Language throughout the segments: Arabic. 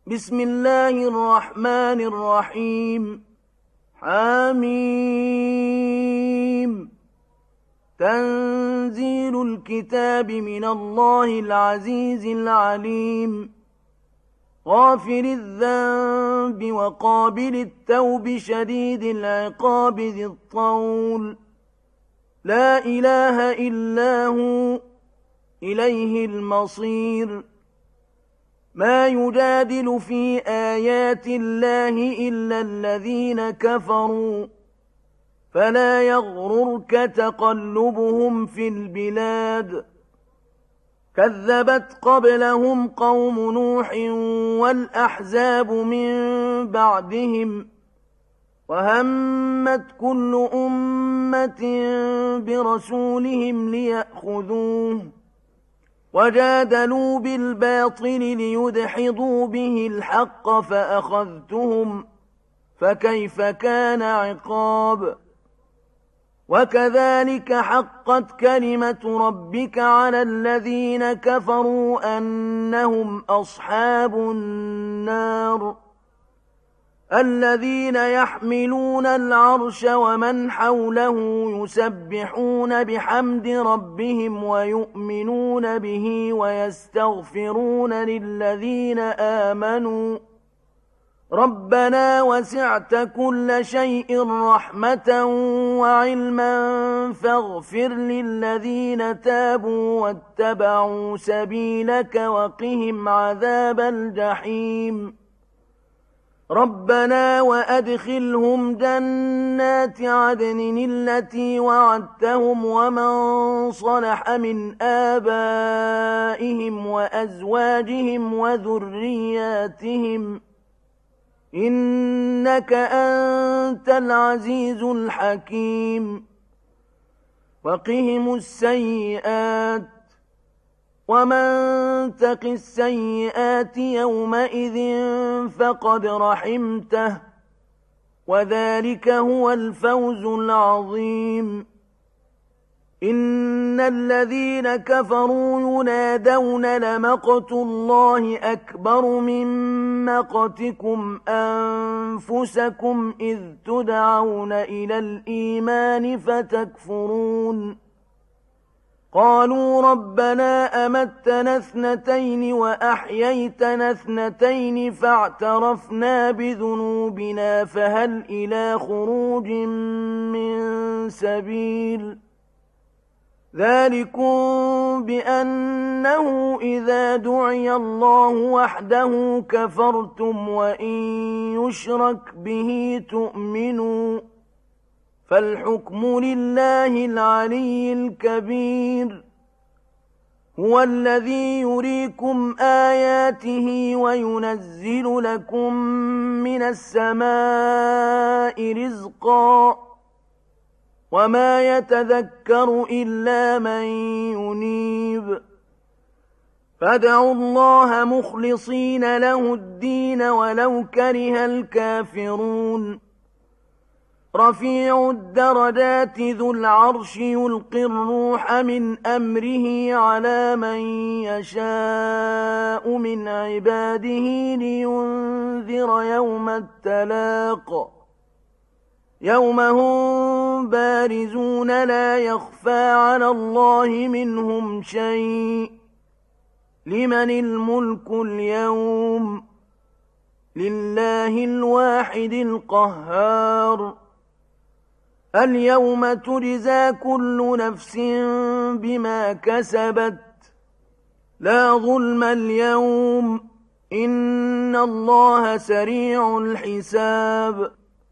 بسم الله الرحمن الرحيم. حميم. تنزيل الكتاب من الله العزيز العليم. غافر الذنب وقابل التوب شديد العقاب ذي الطول. لا إله إلا هو إليه المصير. ما يجادل في آيات الله إلا الذين كفروا فلا يغررك تقلبهم في البلاد. كذبت قبلهم قوم نوح والأحزاب من بعدهم وهمت كل أمة برسولهم ليأخذوه وجادلوا بالباطل ليدحضوا به الحق فأخذتهم فكيف كان عقاب. وكذلك حقت كلمة ربك على الذين كفروا أنهم أصحاب النار. الذين يحملون العرش ومن حوله يسبحون بحمد ربهم ويؤمنون به ويستغفرون للذين آمنوا ربنا وسعت كل شيء رحمة وعلما فاغفر للذين تابوا واتبعوا سبيلك وقهم عذاب الجحيم. ربنا وأدخلهم جنات عدن التي وعدتهم ومن صلح من آبائهم وأزواجهم وذرياتهم إنك أنت العزيز الحكيم. وقهم السيئات ومن تق السيئات يومئذ فقد رحمته وذلك هو الفوز العظيم. إن الذين كفروا ينادون لمقت الله أكبر من مقتكم أنفسكم إذ تدعون إلى الإيمان فتكفرون. قالوا ربنا أمتنا اثنتين وأحييتنا اثنتين فاعترفنا بذنوبنا فهل إلى خروج من سبيل. ذلكم بأنه إذا دعي الله وحده كفرتم وإن يشرك به تؤمنوا فالحكم لله العلي الكبير. هو الذي يريكم آياته وينزل لكم من السماء رزقا وما يتذكر إلا من ينيب. فادعوا الله مخلصين له الدين ولو كره الكافرون. رفيع الدرجات ذو العرش يلقي الروح من أمره على من يشاء من عباده لينذر يوم التلاق. يوم هم بارزون لا يخفى على الله منهم شيء. لمن الملك اليوم؟ لله الواحد القهار. اليوم تجزى كل نفس بما كسبت لا ظلم اليوم إن الله سريع الحساب.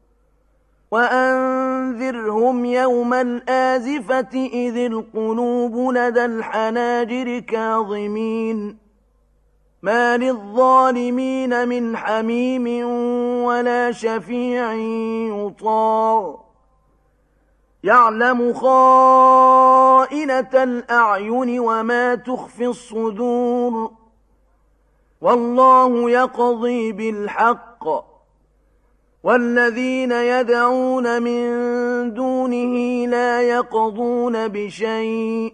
وأنذرهم يوم الآزفة إذ القلوب لدى الحناجر كاظمين ما للظالمين من حميم ولا شفيع يطاع. يعلم خائنة الأعين وما تخفي الصدور والله يقضي بالحق والذين يدعون من دونه لا يقضون بشيء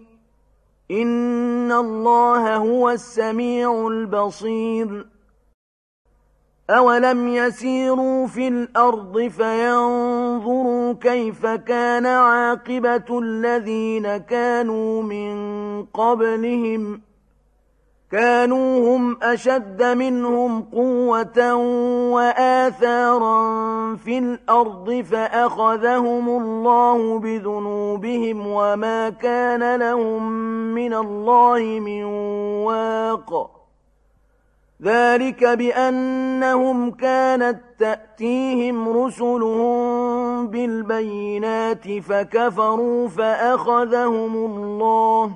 إن الله هو السميع البصير. أولم يسيروا في الأرض فينظروا كيف كان عاقبة الذين كانوا من قبلهم كانوا هم أشد منهم قوة وآثارا في الأرض فأخذهم الله بذنوبهم وما كان لهم من الله من واق ذلك بأنهم كانت تأتيهم رسلهم بالبينات فكفروا فأخذهم الله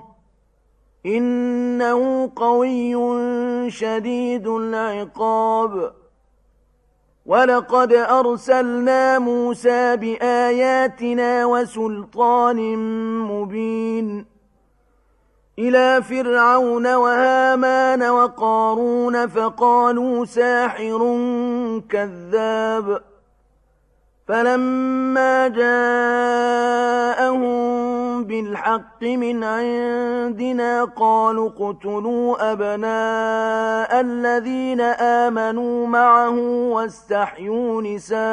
إنه قوي شديد العقاب ولقد أرسلنا موسى بآياتنا وسلطان مبين إلى فرعون وهامان وقارون فقالوا ساحر كذاب فلما جاءهم بالحق من عندنا قالوا اقتلوا أبناء الذين آمنوا معه واستحيوا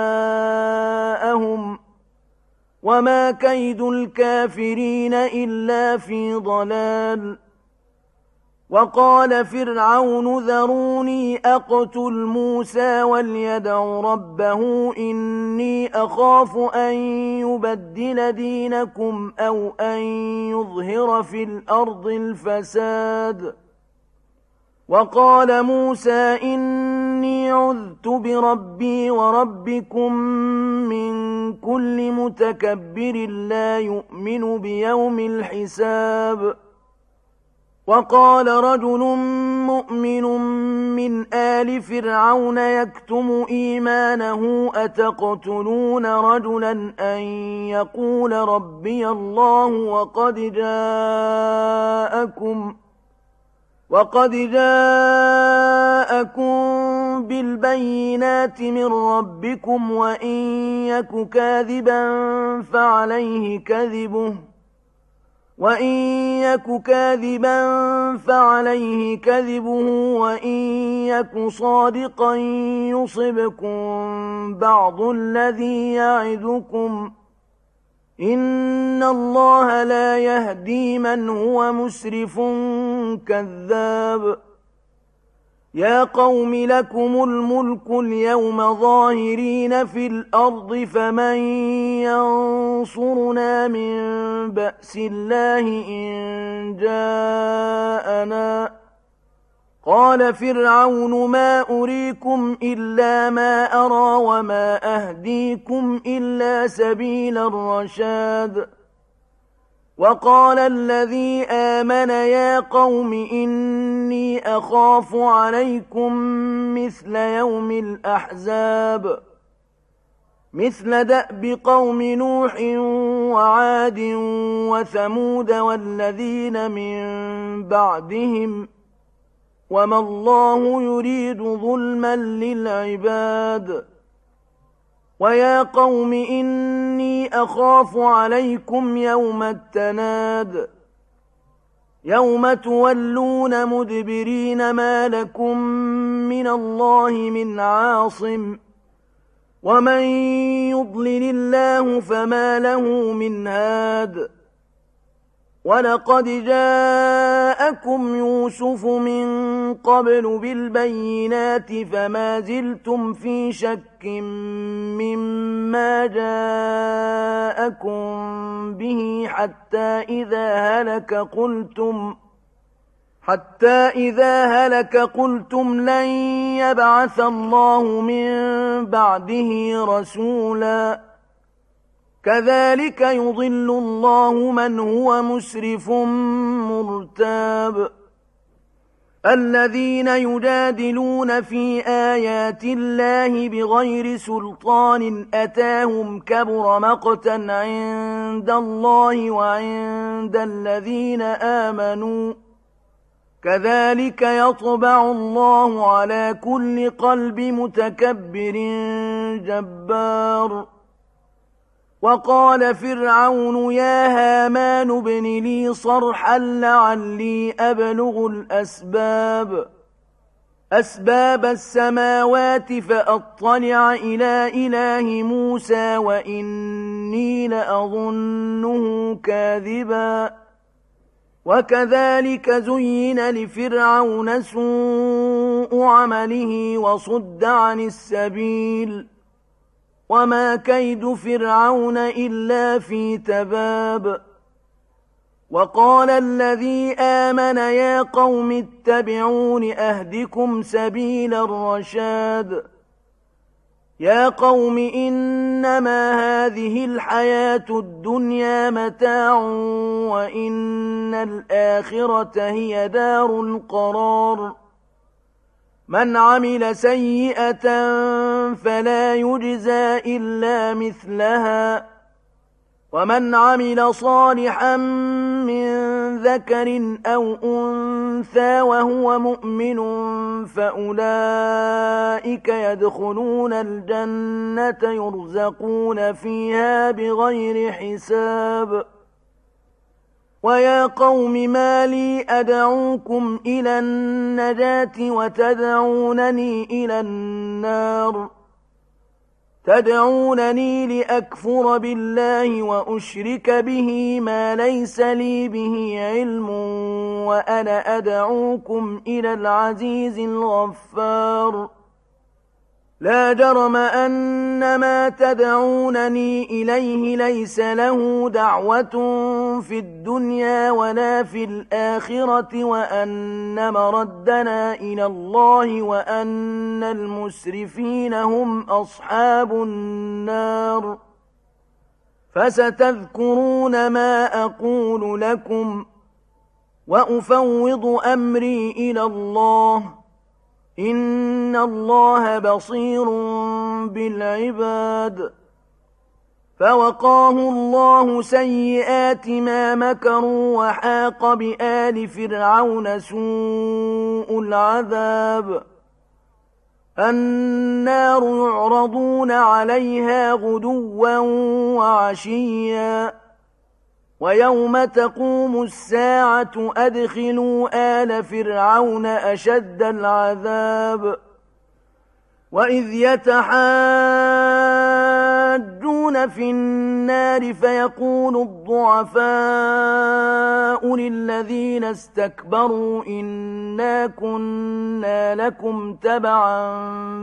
نساءهم وما كيد الكافرين إلا في ضلال وقال فرعون ذروني أقتل موسى وليدع ربه إني أخاف أن يبدل دينكم أو أن يظهر في الأرض الفساد وقال موسى إني عذت بربي وربكم من كل متكبر لا يؤمن بيوم الحساب وقال رجل مؤمن من آل فرعون يكتم إيمانه أتقتلون رجلا أن يقول ربي الله وقد جاءكم بالبينات من ربكم وإن يك كاذبا فعليه كذبه وإن يك صادقا يصبكم بعض الذي يعدكم إن الله لا يهدي من هو مسرف كذاب يا قوم لكم الملك اليوم ظاهرين في الأرض فمن ينصرنا من بأس الله إن جاءنا قال فرعون ما أريكم إلا ما أرى وما أهديكم إلا سبيل الرشاد وقال الذي آمن يا قوم إني أخاف عليكم مثل يوم الأحزاب مثل دأب قوم نوح وعاد وثمود والذين من بعدهم وما الله يريد ظلما للعباد ويا قوم إني أخاف عليكم يوم التناد يوم تولون مدبرين ما لكم من الله من عاصم ومن يضلل الله فما له من هاد ولقد جاءكم يوسف من قبل بالبينات فما زلتم في شك مما جاءكم به حتى إذا هلك قلتم لن يبعث الله من بعده رسولا كذلك يضل الله من هو مسرف مرتاب الذين يجادلون في آيات الله بغير سلطان أتاهم كبر مقتا عند الله وعند الذين آمنوا كذلك يطبع الله على كل قلب متكبر جبار وقال فرعون يا هامان ابن لي صرحا لعلي أبلغ الأسباب أسباب السماوات فأطلع إلى إله موسى وإني لأظنه كاذبا وكذلك زين لفرعون سوء عمله وصد عن السبيل وما كيد فرعون إلا في تباب وقال الذي آمن يا قوم اتبعون أهدكم سبيل الرشاد يا قوم إنما هذه الحياة الدنيا متاع وإن الآخرة هي دار القرار من عمل سيئة فلا يجزى إلا مثلها ومن عمل صالحا من ذكر أو أنثى وهو مؤمن فأولئك يدخلون الجنة يرزقون فيها بغير حساب ويا قوم ما لي أدعوكم إلى النجاة وتدعونني إلى النار تدعونني لأكفر بالله وأشرك به ما ليس لي به علم وأنا أدعوكم إلى العزيز الغفار لا جرم أن ما تدعونني إليه ليس له دعوة في الدنيا ولا في الآخرة وأن مردنا إلى الله وأن المسرفين هم أصحاب النار فستذكرون ما أقول لكم وأفوض أمري إلى الله إن الله بصير بالعباد فوقاه الله سيئات ما مكروا وحاق بآل فرعون سوء العذاب النار يعرضون عليها غدوا وعشيا ويوم تقوم الساعة أدخلوا آل فرعون أشد العذاب وإذ يتحاجون في النار فيقول الضعفاء للذين استكبروا إنا كنا لكم تبعا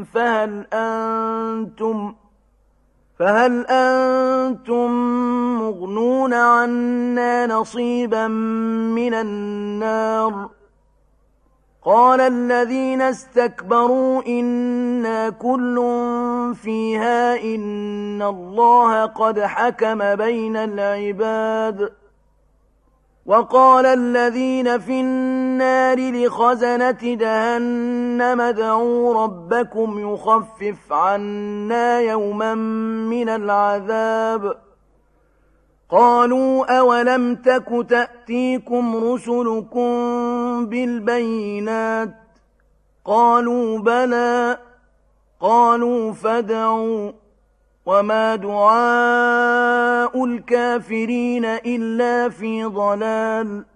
فهل أنتم مغنون عنا نصيبا من النار قال الذين استكبروا إنا كل فيها إن الله قد حكم بين العباد وقال الذين في النار لخزنة جهنم ادعوا ربكم يخفف عنا يوما من العذاب قالوا أولم تك تأتيكم رسلكم بالبينات قالوا بلى قالوا فادعوا وما دعاء الكافرين إلا في ضلال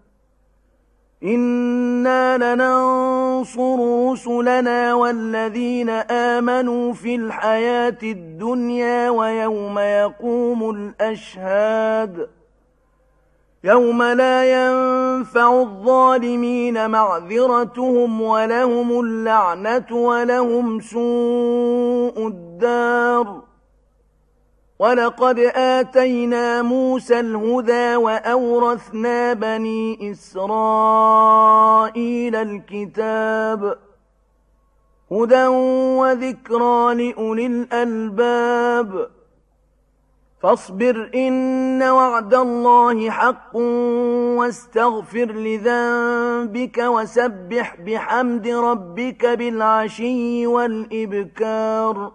إنا لننصر رسلنا والذين آمنوا في الحياة الدنيا ويوم يقوم الأشهاد يوم لا ينفع الظالمين معذرتهم ولهم اللعنة ولهم سوء الدار ولقد آتينا موسى الهدى وأورثنا بني إسرائيل الكتاب هدى وذكرى لأولي الألباب فاصبر إن وعد الله حق واستغفر لذنبك وسبح بحمد ربك بالعشي والإبكار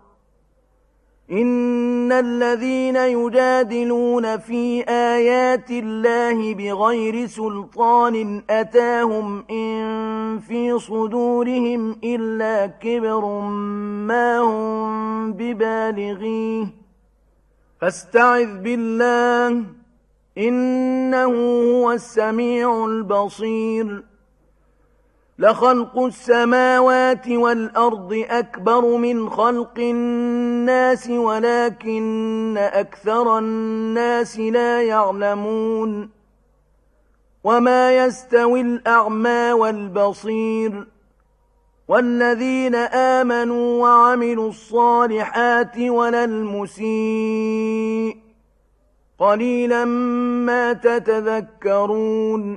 إن الذين يجادلون في آيات الله بغير سلطان أتاهم إن في صدورهم إلا كبر ما هم ببالغيه فاستعذ بالله إنه هو السميع البصير لخلق السماوات والأرض أكبر من خلق الناس ولكن أكثر الناس لا يعلمون وما يستوي الأعمى والبصير والذين آمنوا وعملوا الصالحات ولا المسيء قليلا ما تتذكرون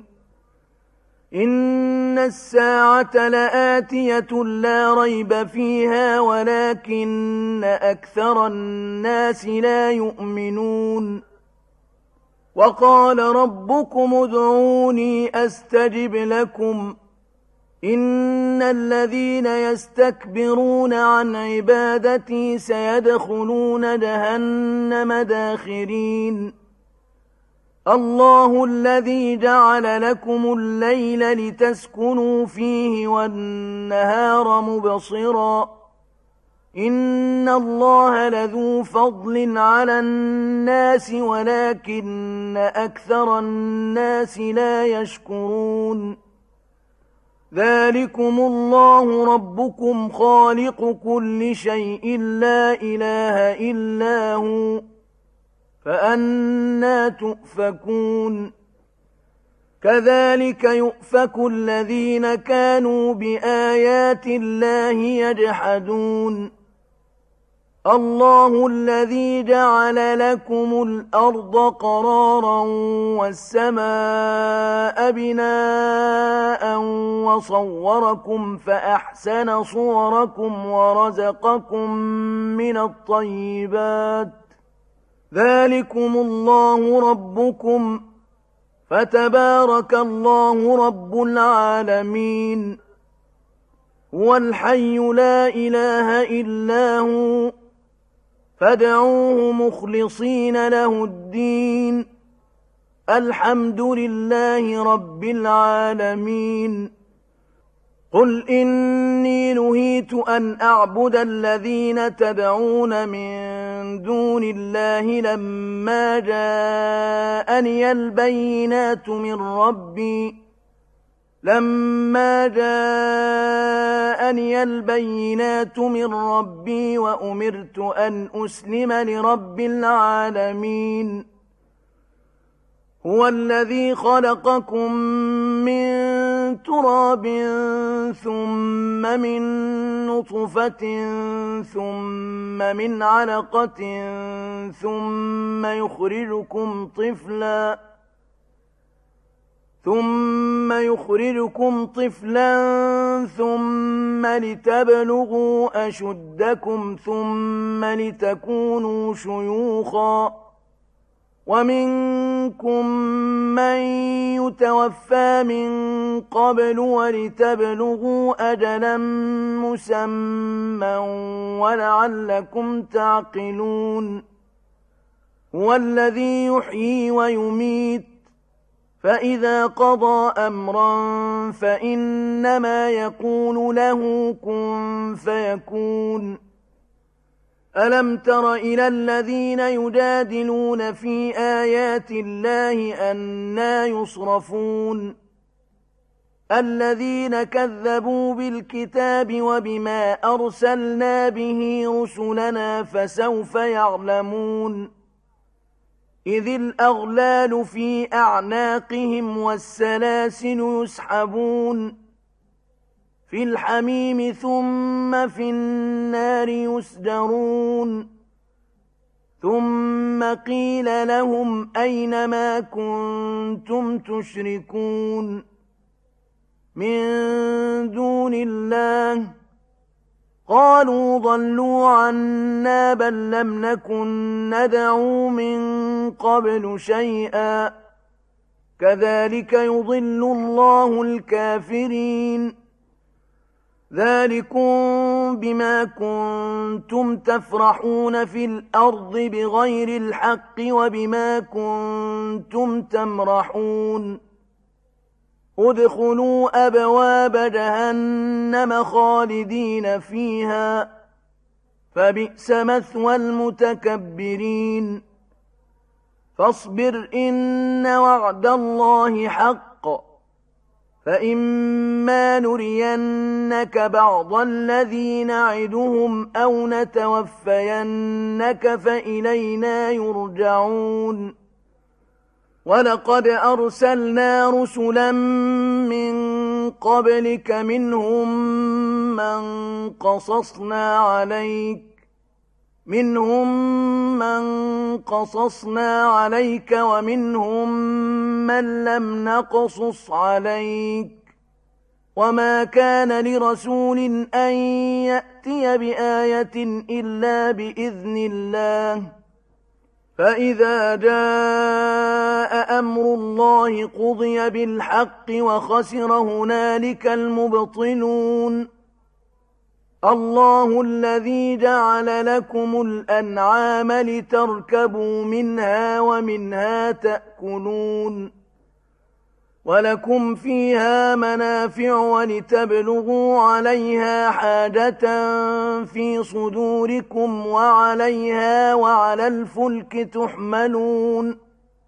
إن الساعة لآتية لا ريب فيها ولكن أكثر الناس لا يؤمنون وقال ربكم ادعوني أستجب لكم إن الذين يستكبرون عن عبادتي سيدخلون جهنم داخرين الله الذي جعل لكم الليل لتسكنوا فيه والنهار مبصرا إن الله لذو فضل على الناس ولكن أكثر الناس لا يشكرون ذلكم الله ربكم خالق كل شيء لا إله إلا هو فأنى تؤفكون كذلك يؤفك الذين كانوا بآيات الله يجحدون الله الذي جعل لكم الأرض قرارا والسماء بناء وصوركم فأحسن صوركم ورزقكم من الطيبات ذلكم الله ربكم فتبارك الله رب العالمين هو الحي لا إله إلا هو فادعوه مخلصين له الدين الحمد لله رب العالمين قل إني نهيت أن أعبد الذين تدعون من دون الله لما جاءني البينات من ربي وأمرت أن أسلم لرب العالمين هو الذي خلقكم من تراب ثم من نطفة ثم من علقة ثم يخرجكم طفلا ثم لتبلغوا أشدكم ثم لتكونوا شيوخا ومنكم من يتوفى من قبل ولتبلغوا أجلا مسمى ولعلكم تعقلون هو الذي يحيي ويميت فإذا قضى أمرا فإنما يقول له كن فيكون ألم تر إلى الذين يجادلون في آيات الله أنى يصرفون الذين كذبوا بالكتاب وبما أرسلنا به رسلنا فسوف يعلمون إذ الأغلال في أعناقهم والسلاسل يسحبون في الحميم ثم في النار يسجرون ثم قيل لهم أين ما كنتم تشركون من دون الله قالوا ضلوا عنا بل لم نكن ندعو من قبل شيئا كذلك يضل الله الكافرين ذلكم بما كنتم تفرحون في الأرض بغير الحق وبما كنتم تمرحون ادخلوا أبواب جهنم خالدين فيها فبئس مثوى المتكبرين فاصبر إن وعد الله حق فإما نرينك بعض الذي نعدهم أو نتوفينك فإلينا يرجعون ولقد أرسلنا رسلا من قبلك منهم من قصصنا عليك ومنهم من لم نقصص عليك وما كان لرسول أن يأتي بآية إلا بإذن الله فإذا جاء أمر الله قضي بالحق وخسر هنالك المبطلون الله الذي جعل لكم الأنعام لتركبوا منها ومنها تأكلون ولكم فيها منافع ولتبلغوا عليها حاجة في صدوركم وعليها وعلى الفلك تحملون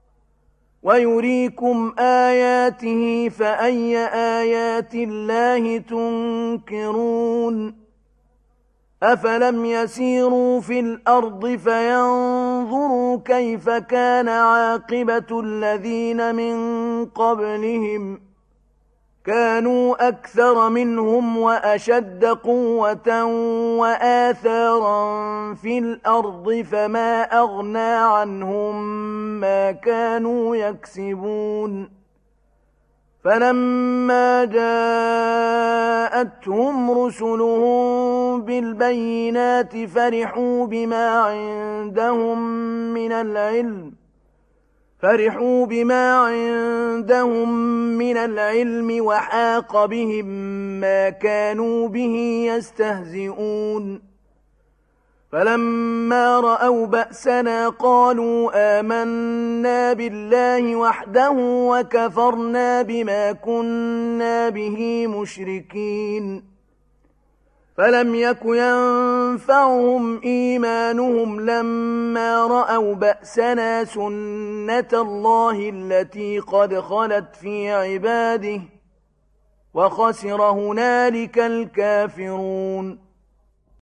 ويريكم آياته فأي آيات الله تنكرون أفلم يسيروا في الأرض فينظروا كيف كان عاقبة الذين من قبلهم كانوا أكثر منهم وأشد قوة وآثارا في الأرض فما أغنى عنهم ما كانوا يكسبون فلما جاءتهم رسلهم بالبينات فرحوا بما عندهم من العلم وحاق بهم ما كانوا به يستهزئون فلما رأوا بأسنا قالوا آمنا بالله وحده وكفرنا بما كنا به مشركين فلم يك ينفعهم إيمانهم لما رأوا بأسنا سنة الله التي قد خلت في عباده وخسر هنالك الكافرون